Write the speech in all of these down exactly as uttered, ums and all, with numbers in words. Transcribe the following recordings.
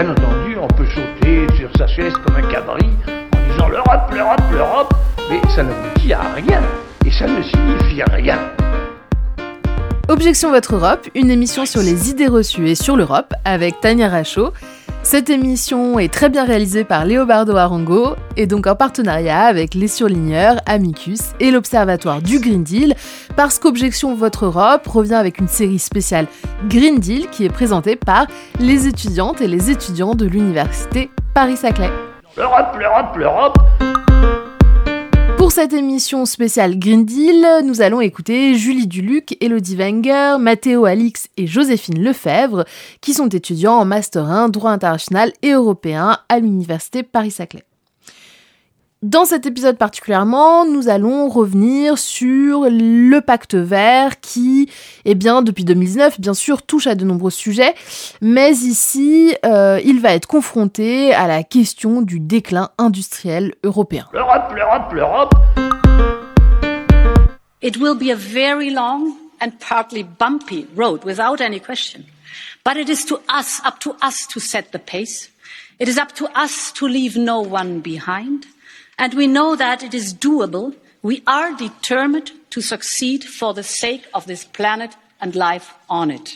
bien entendu, on peut sauter sur sa chaise comme un cabri en disant l'Europe, l'Europe, l'Europe, mais ça n'aboutit à rien et ça ne signifie rien. Objection Votre Europe, une émission sur les idées reçues et sur l'Europe avec Tania Rachaud. Cette émission est très bien réalisée par Léobardo Arango et donc en partenariat avec Les Surligneurs, Amicus et l'Observatoire du Green Deal, parce qu'Objection Votre Europe revient avec une série spéciale Green Deal qui est présentée par les étudiantes et les étudiants de l'Université Paris-Saclay. L'Europe, l'Europe, l'Europe. Pour cette émission spéciale Green Deal, nous allons écouter Julie Duluc, Elodie Wenger, Mathéo Alix et Joséphine Lefebvre, qui sont étudiants en Master un, droit international et européen à l'Université Paris-Saclay. Dans cet épisode particulièrement, nous allons revenir sur le pacte vert qui, eh bien, depuis deux mille dix-neuf, bien sûr, touche à de nombreux sujets, mais ici, euh, il va être confronté à la question du déclin industriel européen. L'Europe, l'Europe, l'Europe. It will be a very long and partly bumpy road, without any question. But it is to us, up to us to set the pace. It is up to us to leave no one behind. And we know that it is doable. We are determined to succeed for the sake of this planet and life on it.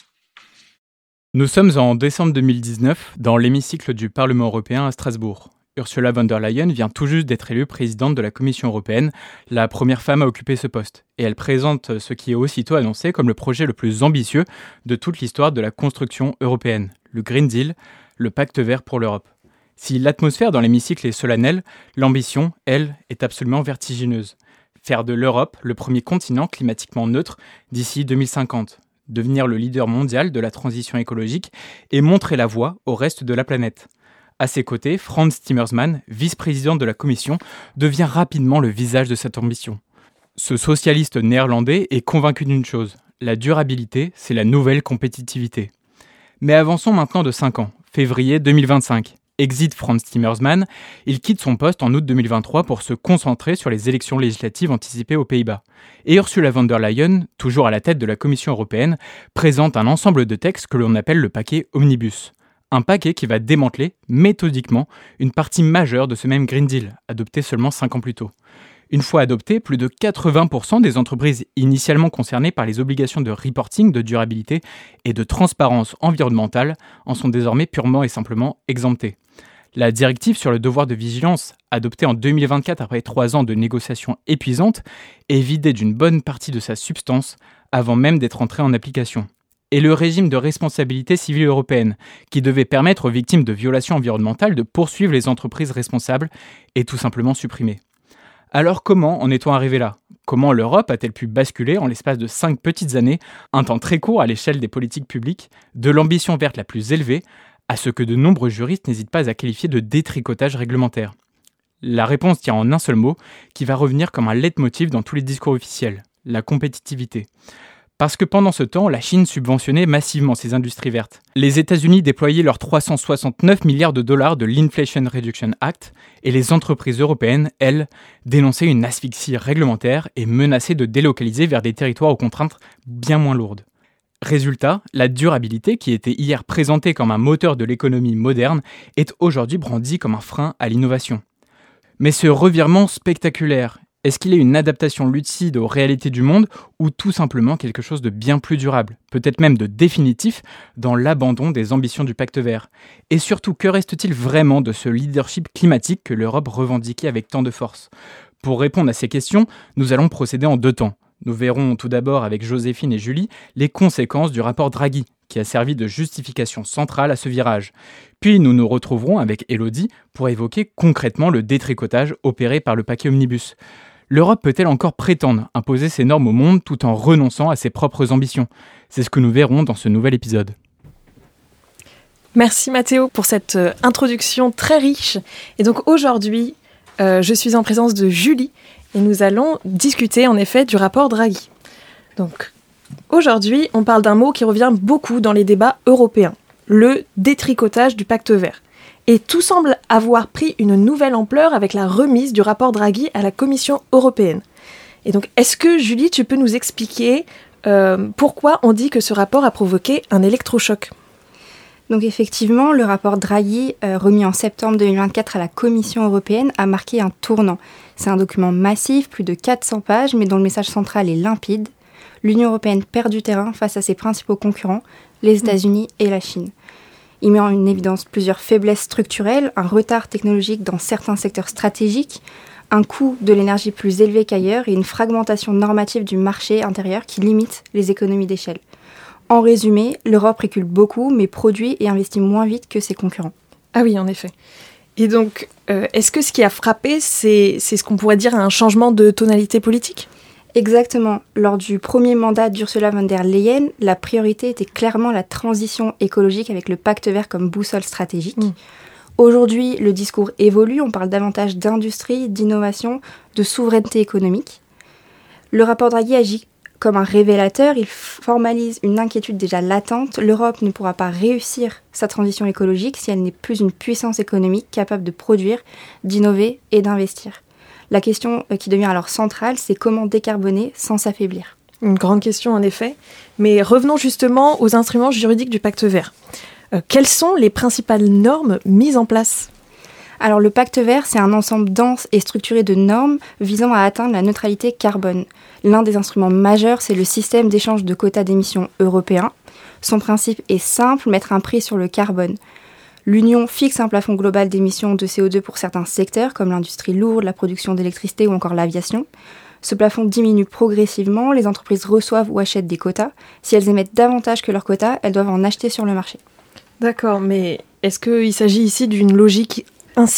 Nous sommes en décembre deux mille dix-neuf, dans l'hémicycle du Parlement européen à Strasbourg. Ursula von der Leyen vient tout juste d'être élue présidente de la Commission européenne, la première femme à occuper ce poste. Et elle présente ce qui est aussitôt annoncé comme le projet le plus ambitieux de toute l'histoire de la construction européenne, le Green Deal, le pacte vert pour l'Europe. Si l'atmosphère dans l'hémicycle est solennelle, l'ambition, elle, est absolument vertigineuse. Faire de l'Europe le premier continent climatiquement neutre d'ici deux mille cinquante, devenir le leader mondial de la transition écologique et montrer la voie au reste de la planète. À ses côtés, Frans Timmermans, vice-président de la Commission, devient rapidement le visage de cette ambition. Ce socialiste néerlandais est convaincu d'une chose, la durabilité, c'est la nouvelle compétitivité. Mais avançons maintenant de cinq ans, février deux mille vingt-cinq. Exit Frans Timmermans, il quitte son poste en août deux mille vingt-trois pour se concentrer sur les élections législatives anticipées aux Pays-Bas. Et Ursula von der Leyen, toujours à la tête de la Commission européenne, présente un ensemble de textes que l'on appelle le paquet Omnibus. Un paquet qui va démanteler, méthodiquement, une partie majeure de ce même Green Deal, adopté seulement cinq ans plus tôt. Une fois adopté, plus de quatre-vingts pour cent des entreprises initialement concernées par les obligations de reporting, de durabilité et de transparence environnementale en sont désormais purement et simplement exemptées. La directive sur le devoir de vigilance, adoptée en deux mille vingt-quatre après trois ans de négociations épuisantes, est vidée d'une bonne partie de sa substance avant même d'être entrée en application. Et le régime de responsabilité civile européenne, qui devait permettre aux victimes de violations environnementales de poursuivre les entreprises responsables, est tout simplement supprimé. Alors comment en est-on arrivé là ? Comment l'Europe a-t-elle pu basculer en l'espace de cinq petites années, un temps très court à l'échelle des politiques publiques, de l'ambition verte la plus élevée à ce que de nombreux juristes n'hésitent pas à qualifier de détricotage réglementaire ? La réponse tient en un seul mot, qui va revenir comme un leitmotiv dans tous les discours officiels, la compétitivité. Parce que pendant ce temps, la Chine subventionnait massivement ses industries vertes. Les États-Unis déployaient leurs trois cent soixante-neuf milliards de dollars de l'Inflation Reduction Act et les entreprises européennes, elles, dénonçaient une asphyxie réglementaire et menaçaient de délocaliser vers des territoires aux contraintes bien moins lourdes. Résultat, la durabilité, qui était hier présentée comme un moteur de l'économie moderne, est aujourd'hui brandie comme un frein à l'innovation. Mais ce revirement spectaculaire, est-ce qu'il est une adaptation lucide aux réalités du monde ou tout simplement quelque chose de bien plus durable, peut-être même de définitif, dans l'abandon des ambitions du pacte vert ? Et surtout, que reste-t-il vraiment de ce leadership climatique que l'Europe revendiquait avec tant de force ? Pour répondre à ces questions, nous allons procéder en deux temps. Nous verrons tout d'abord avec Joséphine et Julie les conséquences du rapport Draghi, qui a servi de justification centrale à ce virage. Puis nous nous retrouverons avec Elodie pour évoquer concrètement le détricotage opéré par le paquet Omnibus. L'Europe peut-elle encore prétendre imposer ses normes au monde tout en renonçant à ses propres ambitions ? C'est ce que nous verrons dans ce nouvel épisode. Merci Mathéo pour cette euh, introduction très riche. Et donc aujourd'hui, euh, je suis en présence de Julie et nous allons discuter en effet du rapport Draghi. Donc aujourd'hui, on parle d'un mot qui revient beaucoup dans les débats européens, le détricotage du pacte vert. Et tout semble avoir pris une nouvelle ampleur avec la remise du rapport Draghi à la Commission européenne. Et donc, est-ce que, Julie, tu peux nous expliquer euh, pourquoi on dit que ce rapport a provoqué un électrochoc ? Donc effectivement, le rapport Draghi, euh, remis en septembre deux mille vingt-quatre à la Commission européenne, a marqué un tournant. C'est un document massif, plus de quatre cents pages, mais dont le message central est limpide. L'Union européenne perd du terrain face à ses principaux concurrents, les États-Unis et la Chine. Il met en évidence plusieurs faiblesses structurelles, un retard technologique dans certains secteurs stratégiques, un coût de l'énergie plus élevé qu'ailleurs et une fragmentation normative du marché intérieur qui limite les économies d'échelle. En résumé, l'Europe recule beaucoup, mais produit et investit moins vite que ses concurrents. Ah oui, en effet. Et donc, euh, est-ce que ce qui a frappé, c'est, c'est ce qu'on pourrait dire un changement de tonalité politique ? Exactement. Lors du premier mandat d'Ursula von der Leyen, la priorité était clairement la transition écologique avec le pacte vert comme boussole stratégique. Mmh. Aujourd'hui, le discours évolue, on parle davantage d'industrie, d'innovation, de souveraineté économique. Le rapport Draghi agit comme un révélateur, il formalise une inquiétude déjà latente. L'Europe ne pourra pas réussir sa transition écologique si elle n'est plus une puissance économique capable de produire, d'innover et d'investir. La question qui devient alors centrale, c'est comment décarboner sans s'affaiblir. Une grande question en effet, mais revenons justement aux instruments juridiques du pacte vert. Euh, quelles sont les principales normes mises en place ? Alors le pacte vert, c'est un ensemble dense et structuré de normes visant à atteindre la neutralité carbone. L'un des instruments majeurs, c'est le système d'échange de quotas d'émissions européen. Son principe est simple, mettre un prix sur le carbone. L'Union fixe un plafond global d'émissions de C O deux pour certains secteurs, comme l'industrie lourde, la production d'électricité ou encore l'aviation. Ce plafond diminue progressivement, les entreprises reçoivent ou achètent des quotas. Si elles émettent davantage que leurs quotas, elles doivent en acheter sur le marché. D'accord, mais est-ce qu'il s'agit ici d'une logique incitative ?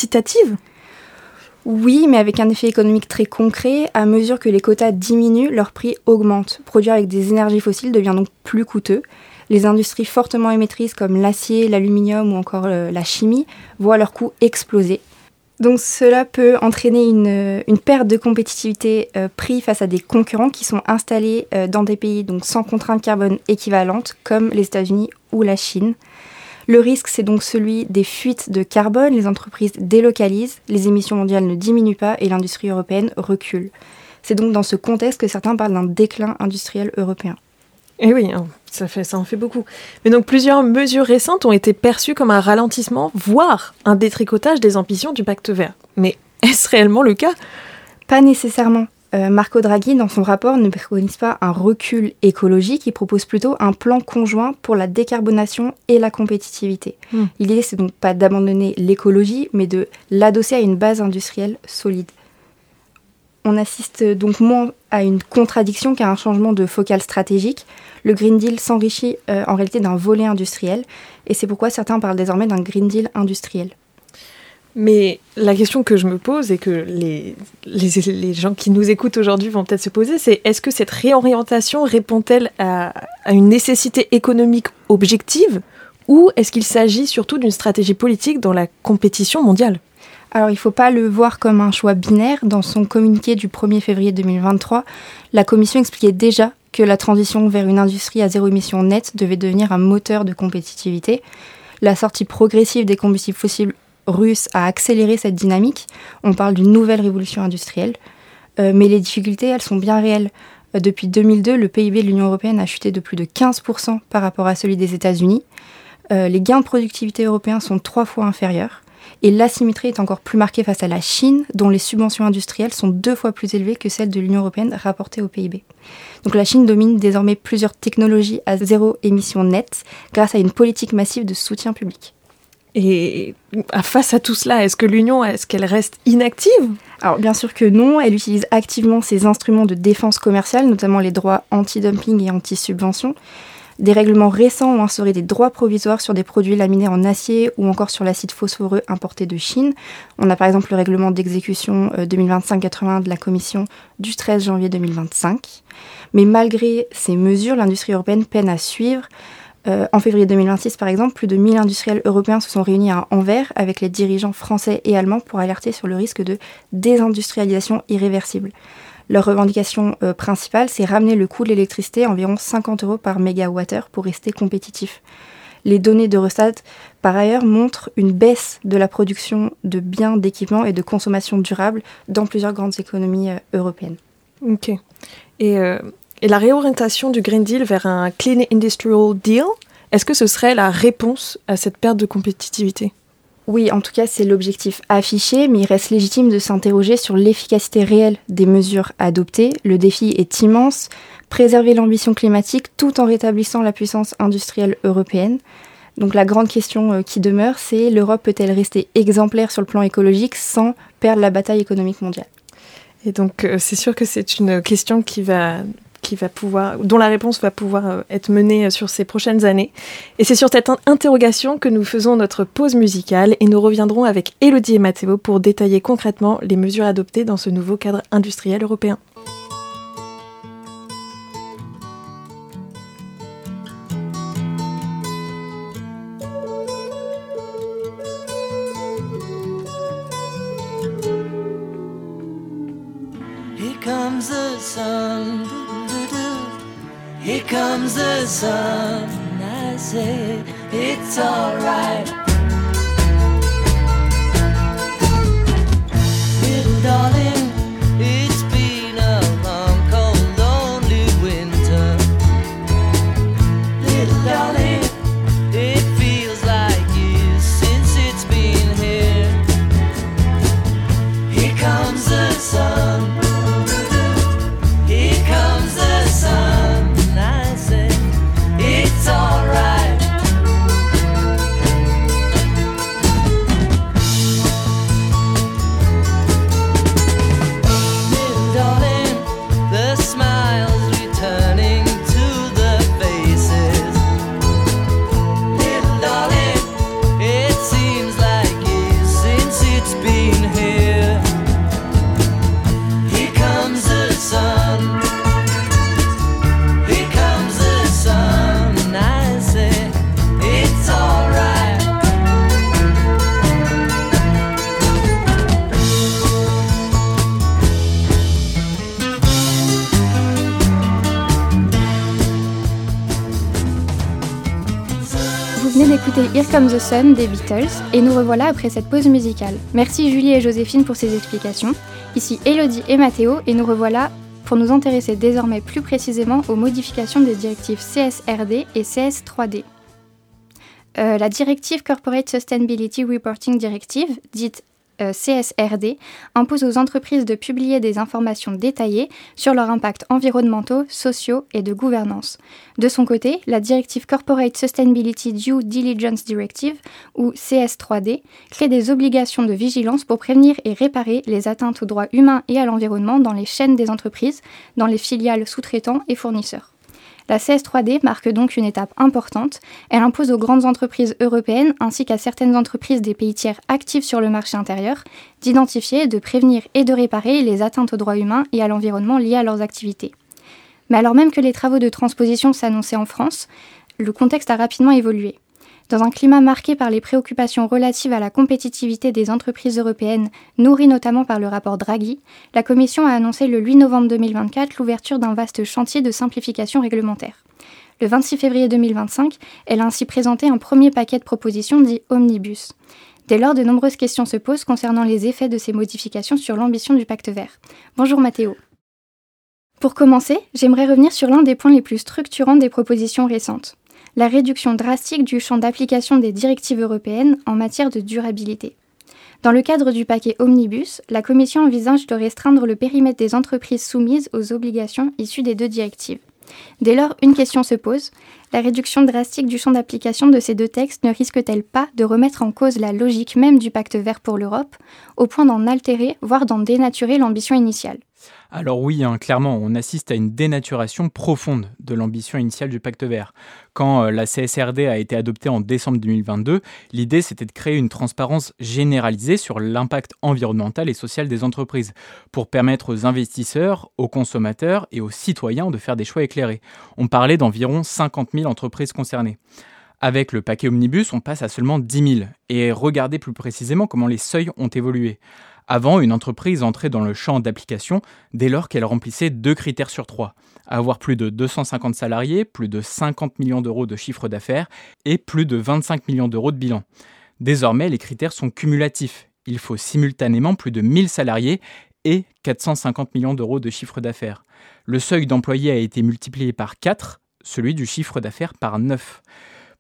Oui, mais avec un effet économique très concret. À mesure que les quotas diminuent, leur prix augmente. Produire avec des énergies fossiles devient donc plus coûteux. Les industries fortement émettrices comme l'acier, l'aluminium ou encore euh, la chimie voient leurs coûts exploser. Donc cela peut entraîner une, une perte de compétitivité euh, prix face à des concurrents qui sont installés euh, dans des pays donc, sans contraintes carbone équivalentes comme les États-Unis ou la Chine. Le risque, c'est donc celui des fuites de carbone. Les entreprises délocalisent, les émissions mondiales ne diminuent pas et l'industrie européenne recule. C'est donc dans ce contexte que certains parlent d'un déclin industriel européen. Eh oui, ça, fait, ça en fait beaucoup. Mais donc plusieurs mesures récentes ont été perçues comme un ralentissement, voire un détricotage des ambitions du pacte vert. Mais est-ce réellement le cas ? Pas nécessairement. Euh, Marco Draghi, dans son rapport, ne préconise pas un recul écologique, il propose plutôt un plan conjoint pour la décarbonation et la compétitivité. Mmh. L'idée, c'est donc pas d'abandonner l'écologie, mais de l'adosser à une base industrielle solide. On assiste donc moins à une contradiction qu'à un changement de focale stratégique. Le Green Deal s'enrichit euh, en réalité d'un volet industriel, et c'est pourquoi certains parlent désormais d'un Green Deal industriel. Mais la question que je me pose et que les, les, les gens qui nous écoutent aujourd'hui vont peut-être se poser, c'est est-ce que cette réorientation répond-elle à, à une nécessité économique objective ou est-ce qu'il s'agit surtout d'une stratégie politique dans la compétition mondiale ? Alors il ne faut pas le voir comme un choix binaire. Dans son communiqué du premier février deux mille vingt-trois, la Commission expliquait déjà que la transition vers une industrie à zéro émission nette devait devenir un moteur de compétitivité. La sortie progressive des combustibles fossiles russe a accéléré cette dynamique. On parle d'une nouvelle révolution industrielle. Euh, mais les difficultés, elles sont bien réelles. Euh, depuis deux mille deux, le P I B de l'Union européenne a chuté de plus de quinze pour cent par rapport à celui des États-Unis. Euh, les gains de productivité européens sont trois fois inférieurs. Et l'asymétrie est encore plus marquée face à la Chine, dont les subventions industrielles sont deux fois plus élevées que celles de l'Union européenne rapportées au P I B. Donc la Chine domine désormais plusieurs technologies à zéro émission nette grâce à une politique massive de soutien public. Et face à tout cela, est-ce que l'Union, est-ce qu'elle reste inactive ? Alors bien sûr que non, elle utilise activement ses instruments de défense commerciale, notamment les droits anti-dumping et anti-subvention. Des règlements récents ont instauré des droits provisoires sur des produits laminés en acier ou encore sur l'acide phosphoreux importé de Chine. On a par exemple le règlement d'exécution deux mille vingt-cinq quatre-vingts de la Commission du treize janvier deux mille vingt-cinq. Mais malgré ces mesures, l'industrie européenne peine à suivre. Euh, en février deux mille vingt-six, par exemple, plus de mille industriels européens se sont réunis à Anvers avec les dirigeants français et allemands pour alerter sur le risque de désindustrialisation irréversible. Leur revendication euh, principale, c'est ramener le coût de l'électricité à environ cinquante euros par mégawattheure pour rester compétitif. Les données d'Eurostat, par ailleurs, montrent une baisse de la production de biens, d'équipements et de consommation durable dans plusieurs grandes économies euh, européennes. Ok. Et... Euh... Et la réorientation du Green Deal vers un Clean Industrial Deal, Est-ce que ce serait la réponse à cette perte de compétitivité ? Oui, en tout cas, c'est l'objectif affiché, mais il reste légitime de s'interroger sur l'efficacité réelle des mesures adoptées. Le défi est immense, préserver l'ambition climatique tout en rétablissant la puissance industrielle européenne. Donc la grande question qui demeure, c'est l'Europe peut-elle rester exemplaire sur le plan écologique sans perdre la bataille économique mondiale ? Et donc c'est sûr que c'est une question qui va... Qui va pouvoir, dont la réponse va pouvoir être menée sur ces prochaines années. Et c'est sur cette interrogation que nous faisons notre pause musicale et nous reviendrons avec Élodie et Mathéo pour détailler concrètement les mesures adoptées dans ce nouveau cadre industriel européen. Here comes the sun. Here comes the sun, I say it's alright. Little darling, it's been a long, cold, lonely winter. Little darling, it feels like years since it's been here. Here comes the sun. Here comes the sun. It's alright. Little darling, the smiles returning to the faces. Little darling, it seems like years since it's been here. Here comes the sun. Here comes the sun. It's alright. Vous venez d'écouter Here Comes the Sun des Beatles et nous revoilà après cette pause musicale. Merci Julie et Joséphine pour ces explications. Ici Élodie et Mathéo et nous revoilà pour nous intéresser désormais plus précisément aux modifications des directives C S R D et C S trois D. Euh, la directive Corporate Sustainability Reporting Directive, dite euh, C S R D, impose aux entreprises de publier des informations détaillées sur leurs impacts environnementaux, sociaux et de gouvernance. De son côté, la directive Corporate Sustainability Due Diligence Directive, ou C S trois D, crée des obligations de vigilance pour prévenir et réparer les atteintes aux droits humains et à l'environnement dans les chaînes des entreprises, dans les filiales sous-traitants et fournisseurs. La C S trois D marque donc une étape importante. Elle impose aux grandes entreprises européennes ainsi qu'à certaines entreprises des pays tiers actives sur le marché intérieur d'identifier, de prévenir et de réparer les atteintes aux droits humains et à l'environnement liées à leurs activités. Mais alors même que les travaux de transposition s'annonçaient en France, le contexte a rapidement évolué. Dans un climat marqué par les préoccupations relatives à la compétitivité des entreprises européennes, nourries notamment par le rapport Draghi, la Commission a annoncé le huit novembre deux mille vingt-quatre l'ouverture d'un vaste chantier de simplification réglementaire. Le vingt-six février deux mille vingt-cinq, elle a ainsi présenté un premier paquet de propositions dit Omnibus. Dès lors, de nombreuses questions se posent concernant les effets de ces modifications sur l'ambition du Pacte vert. Bonjour Mathéo. Pour commencer, j'aimerais revenir sur l'un des points les plus structurants des propositions récentes. La réduction drastique du champ d'application des directives européennes en matière de durabilité. Dans le cadre du paquet Omnibus, la Commission envisage de restreindre le périmètre des entreprises soumises aux obligations issues des deux directives. Dès lors, une question se pose, la réduction drastique du champ d'application de ces deux textes ne risque-t-elle pas de remettre en cause la logique même du Pacte vert pour l'Europe, au point d'en altérer, voire d'en dénaturer l'ambition initiale ? Alors oui, hein, clairement, on assiste à une dénaturation profonde de l'ambition initiale du Pacte vert. Quand euh, la C S R D a été adoptée en décembre deux mille vingt-deux, l'idée c'était de créer une transparence généralisée sur l'impact environnemental et social des entreprises, pour permettre aux investisseurs, aux consommateurs et aux citoyens de faire des choix éclairés. On parlait d'environ cinquante mille entreprises concernées. Avec le paquet Omnibus, on passe à seulement dix mille. Et regardez plus précisément comment les seuils ont évolué. Avant, une entreprise entrait dans le champ d'application dès lors qu'elle remplissait deux critères sur trois. Avoir plus de deux cent cinquante salariés, plus de cinquante millions d'euros de chiffre d'affaires et plus de vingt-cinq millions d'euros de bilan. Désormais, les critères sont cumulatifs. Il faut simultanément plus de mille salariés et quatre cent cinquante millions d'euros de chiffre d'affaires. Le seuil d'employés a été multiplié par quatre, celui du chiffre d'affaires par neuf.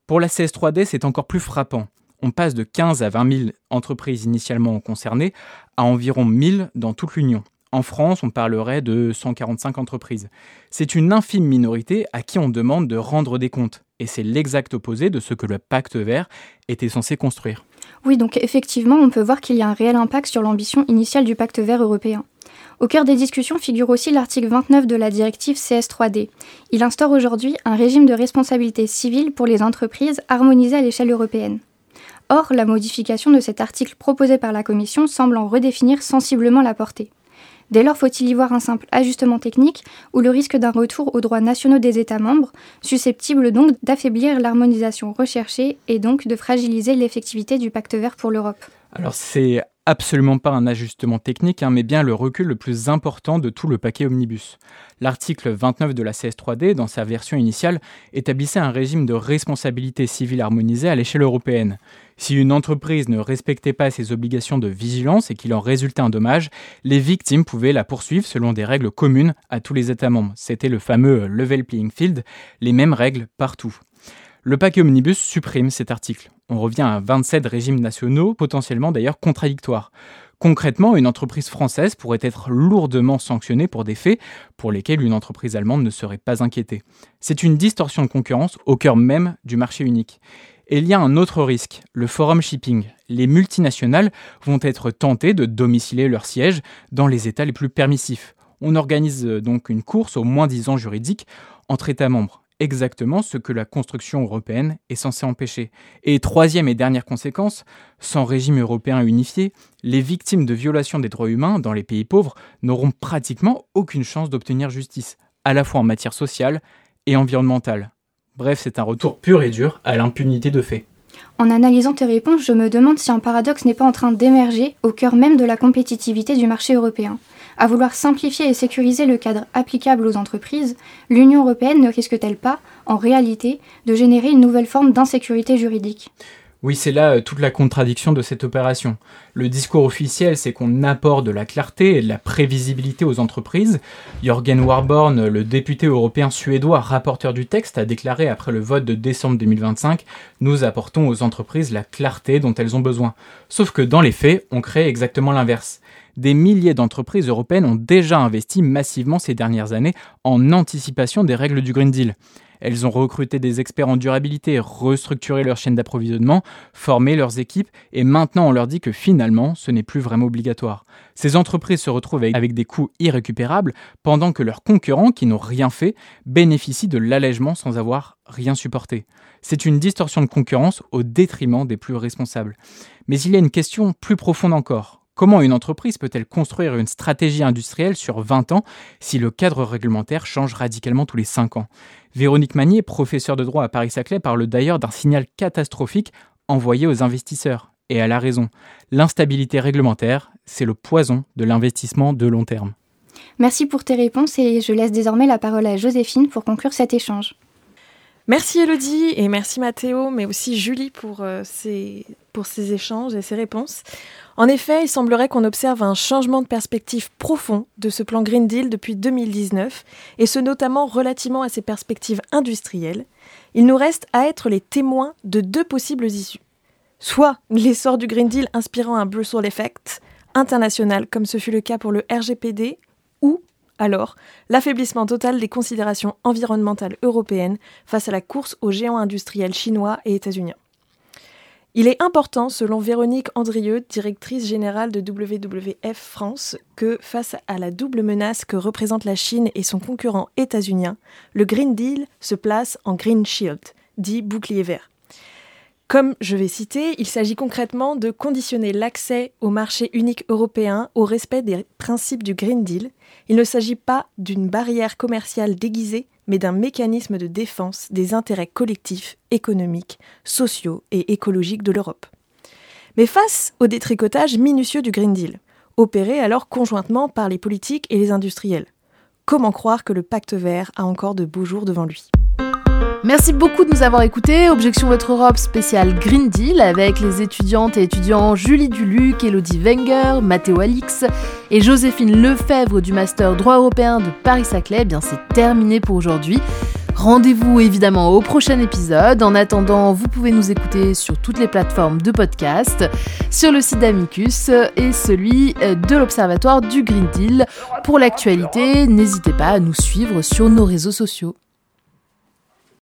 Pour la C S trois D, c'est encore plus frappant. On passe de quinze à vingt mille entreprises initialement concernées à environ mille dans toute l'Union. En France, on parlerait de cent quarante-cinq entreprises. C'est une infime minorité à qui on demande de rendre des comptes. Et c'est l'exact opposé de ce que le pacte vert était censé construire. Oui, donc effectivement, on peut voir qu'il y a un réel impact sur l'ambition initiale du pacte vert européen. Au cœur des discussions figure aussi l'article vingt-neuf de la directive C S trois D. Il instaure aujourd'hui un régime de responsabilité civile pour les entreprises harmonisé à l'échelle européenne. Or, la modification de cet article proposée par la Commission semble en redéfinir sensiblement la portée. Dès lors, faut-il y voir un simple ajustement technique ou le risque d'un retour aux droits nationaux des États membres, susceptible donc d'affaiblir l'harmonisation recherchée et donc de fragiliser l'effectivité du pacte vert pour l'Europe ? Alors c'est absolument pas un ajustement technique, hein, mais bien le recul le plus important de tout le paquet Omnibus. L'article vingt-neuf de la C S trois D, dans sa version initiale, établissait un régime de responsabilité civile harmonisé à l'échelle européenne. Si une entreprise ne respectait pas ses obligations de vigilance et qu'il en résultait un dommage, les victimes pouvaient la poursuivre selon des règles communes à tous les États membres. C'était le fameux level playing field, les mêmes règles partout. Le paquet Omnibus supprime cet article. On revient à vingt-sept régimes nationaux, potentiellement d'ailleurs contradictoires. Concrètement, une entreprise française pourrait être lourdement sanctionnée pour des faits pour lesquels une entreprise allemande ne serait pas inquiétée. C'est une distorsion de concurrence au cœur même du marché unique. Et il y a un autre risque, le forum shipping. Les multinationales vont être tentées de domicilier leur siège dans les États les plus permissifs. On organise donc une course au moins-disant juridique entre États membres. Exactement ce que la construction européenne est censée empêcher. Et troisième et dernière conséquence, sans régime européen unifié, les victimes de violations des droits humains dans les pays pauvres n'auront pratiquement aucune chance d'obtenir justice, à la fois en matière sociale et environnementale. Bref, c'est un retour pur et dur à l'impunité de fait. En analysant tes réponses, je me demande si un paradoxe n'est pas en train d'émerger au cœur même de la compétitivité du marché européen. À vouloir simplifier et sécuriser le cadre applicable aux entreprises, l'Union européenne ne risque-t-elle pas, en réalité, de générer une nouvelle forme d'insécurité juridique ? Oui, c'est là euh, toute la contradiction de cette opération. Le discours officiel, c'est qu'on apporte de la clarté et de la prévisibilité aux entreprises. Jürgen Warborn, le député européen suédois, rapporteur du texte, a déclaré après le vote de décembre deux mille vingt-cinq « Nous apportons aux entreprises la clarté dont elles ont besoin ». Sauf que dans les faits, on crée exactement l'inverse. Des milliers d'entreprises européennes ont déjà investi massivement ces dernières années en anticipation des règles du Green Deal. Elles ont recruté des experts en durabilité, restructuré leur chaîne d'approvisionnement, formé leurs équipes et maintenant on leur dit que finalement ce n'est plus vraiment obligatoire. Ces entreprises se retrouvent avec des coûts irrécupérables pendant que leurs concurrents qui n'ont rien fait bénéficient de l'allègement sans avoir rien supporté. C'est une distorsion de concurrence au détriment des plus responsables. Mais il y a une question plus profonde encore. Comment une entreprise peut-elle construire une stratégie industrielle sur vingt ans si le cadre réglementaire change radicalement tous les cinq ans ? Véronique Magnier, professeure de droit à Paris-Saclay, parle d'ailleurs d'un signal catastrophique envoyé aux investisseurs. Et elle a raison. L'instabilité réglementaire, c'est le poison de l'investissement de long terme. Merci pour tes réponses et je laisse désormais la parole à Joséphine pour conclure cet échange. Merci Elodie et merci Mathéo, mais aussi Julie pour, euh, ces, pour ces échanges et ces réponses. En effet, il semblerait qu'on observe un changement de perspective profond de ce plan Green Deal depuis deux mille dix-neuf, et ce notamment relativement à ses perspectives industrielles. Il nous reste à être les témoins de deux possibles issues. Soit l'essor du Green Deal inspirant un Brussels Effect international, comme ce fut le cas pour le R G P D, ou alors l'affaiblissement total des considérations environnementales européennes face à la course aux géants industriels chinois et états-uniens. Il est important, selon Véronique Andrieux, directrice générale de W W F France, que face à la double menace que représente la Chine et son concurrent états-unien, le Green Deal se place en Green Shield, dit bouclier vert. Comme je vais citer, il s'agit concrètement de conditionner l'accès au marché unique européen au respect des principes du Green Deal. Il ne s'agit pas d'une barrière commerciale déguisée, mais d'un mécanisme de défense des intérêts collectifs, économiques, sociaux et écologiques de l'Europe. Mais face au détricotage minutieux du Green Deal, opéré alors conjointement par les politiques et les industriels, comment croire que le pacte vert a encore de beaux jours devant lui ? Merci beaucoup de nous avoir écoutés. Objection Votre Europe spécial Green Deal avec les étudiantes et étudiants Julie Duluc, Elodie Wenger, Mathéo Alix et Joséphine Lefebvre du Master Droit Européen de Paris-Saclay. Eh bien, c'est terminé pour aujourd'hui. Rendez-vous évidemment au prochain épisode. En attendant, vous pouvez nous écouter sur toutes les plateformes de podcast, sur le site d'Amicus et celui de l'Observatoire du Green Deal. Pour l'actualité, n'hésitez pas à nous suivre sur nos réseaux sociaux.